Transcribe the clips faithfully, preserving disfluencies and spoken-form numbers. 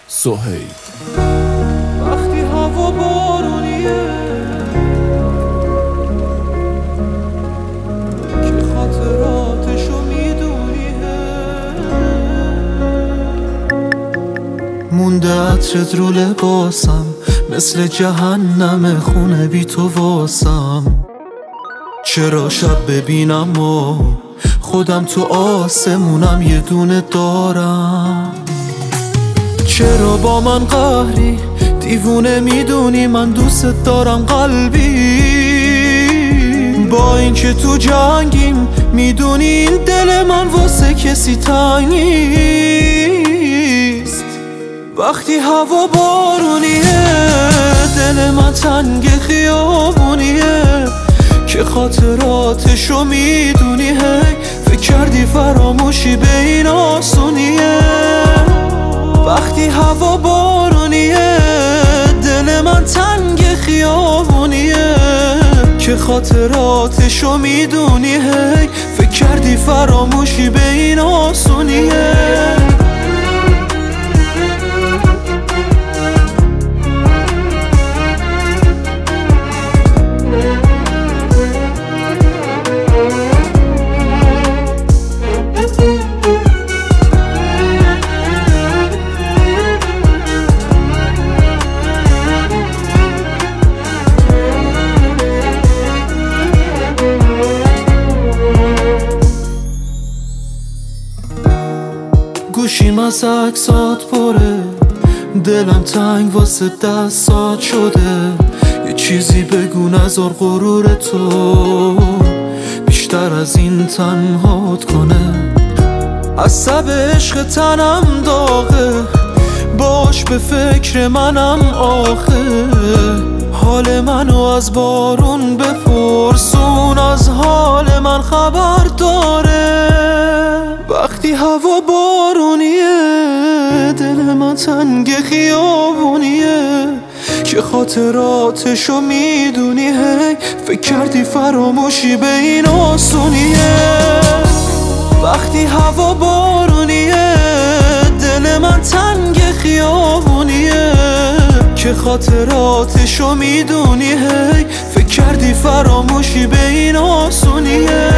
سهیل. وقتی هوا بارونیه که خاطراتشو میدونیه، مونده عطرت رو لباسم، مثل جهنم خونه بی تو واسم. چرا شب ببینم و خودم تو آسمونم یه دونه دارم؟ چرا با من قهری دیوونه میدونی من دوست دارم قلبی؟ با این که تو جنگیم میدونی این دل من واسه کسی تنگ نیست. وقتی هوا بارونیه دل من تنگ خیابونیه که خاطراتشو میدونی، هی فکر کردی فراموشی به این آسونیه. وقتی هوا بارونیه دل من تنگ خیابونیه که خاطراتشو میدونی، هی فکر کردی فراموشی به این آسونیه. گوشیم از عکسات پره، دلم تنگ واسه دستات شده. یه چیزی بگو نذار غرور تو بیشتر از این تنهات کنه. عصب عشق تنم داغه، باش به فکر منم آخه. حال منو از بارون بپرسون، از حال من خبر داره. وقتی هوا بارونیه دل من تنگ خیابونیه که خاطراتشو میدونی، هی فکر کردی فراموشی به این آسونیه. وقتی هوا بارونیه دل من تنگ خیابونیه که خاطراتشو میدونی، هی فکر کردی فراموشی به این آسونیه.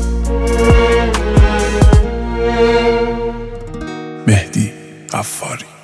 مهدی غفاری.